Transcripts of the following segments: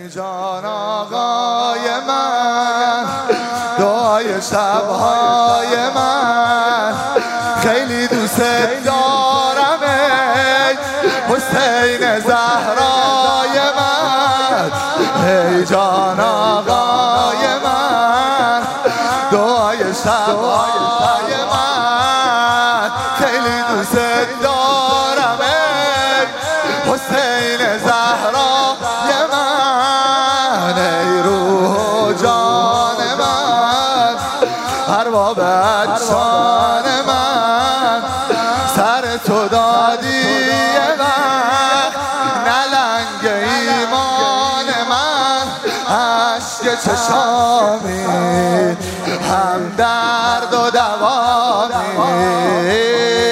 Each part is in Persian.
ای جان آقای من، دعای شبهای من، خیلی دوست دارم ای حسین زهرای من. ای جان آقای من، دعای شبهای من، خیلی دوست دارم ای حسین زهرای من. ای روح و جان من، ارباب اجسان من، سر تو دادی وقت نلنگ ایمان من. عشق چشامی هم درد و دوامی،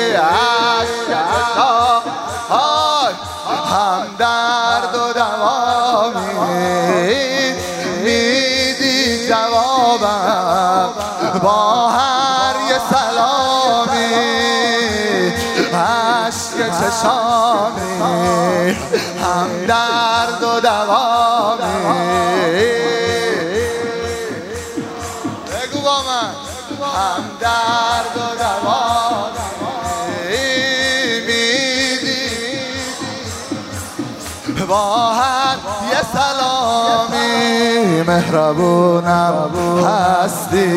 هم درد و دوامی، میدی جوابم با هر یه سلامی. عشق چشامی هم درد و دوامی، بگو با من، هم درد و دوامی، میدی با هر یه سلامی. مهربونم هستی،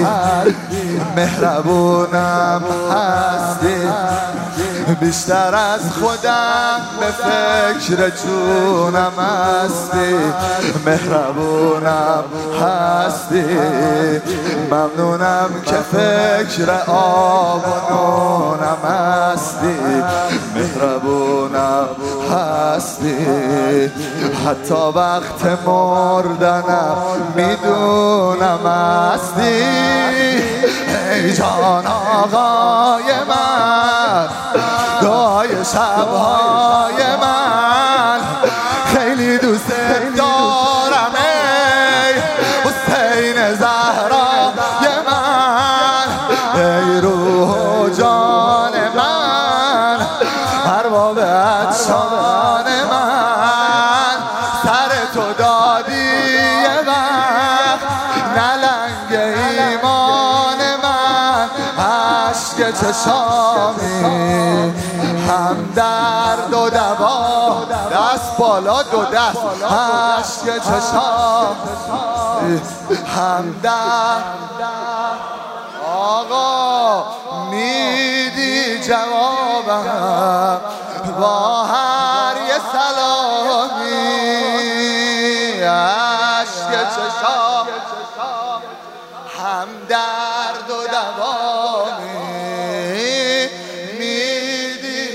مهربونم هستی، بیشتر از خودم به فکر جونم هستی. مهربونم هستی، ممنونم که فکر آب و نونم هستی. مهربونم هستی، حتی وقت مردنم میدونم هستی. ای جان آقای من، دعای شبهای من، خیلی دوست دارم ای حسین زهرای من. ای روح و جان من، ارباب اجسان من، سر تو دادی وقت نلنگ ایمان من. عشق چشامی هم درد و دوا، دست بالا دو دست. عشق چشامی هم درد. آقا میدی جوابم با هر یه سلامی. عشق چشام هم درد و دوامی، میدی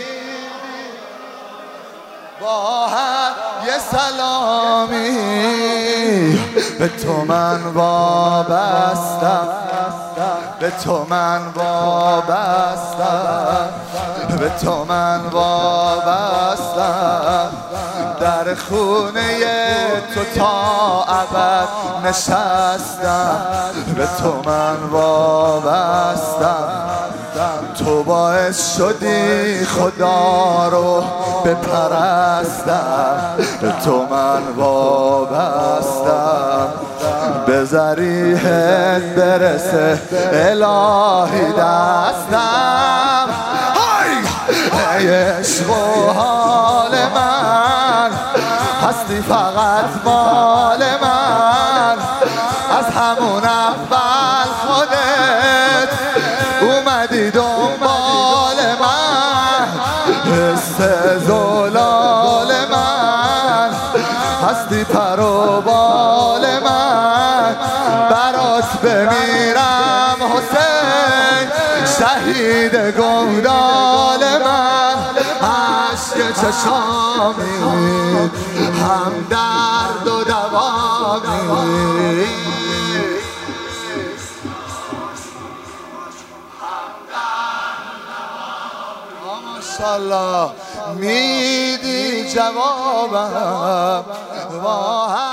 با هر یه سلامی. به تو من وابستم، به تو من وابستم، به تو من وابستم، در خونه تو تا ابد نشستم. به تو من وابستم، تو باعث شدی خدا رو بپرستم. به تو من وابستم، به ذریحت برسه الهی دستم. ای عشق و حال من، هستی فقط مال من. از همون اول خودت اومدی دنبال من. حس زلال من، هستی پر و بال من. برات بمیرم حسین، شهید گمدال من. عشق چشامی هم درد و دوامی، ماشاءالله میدی جوابم با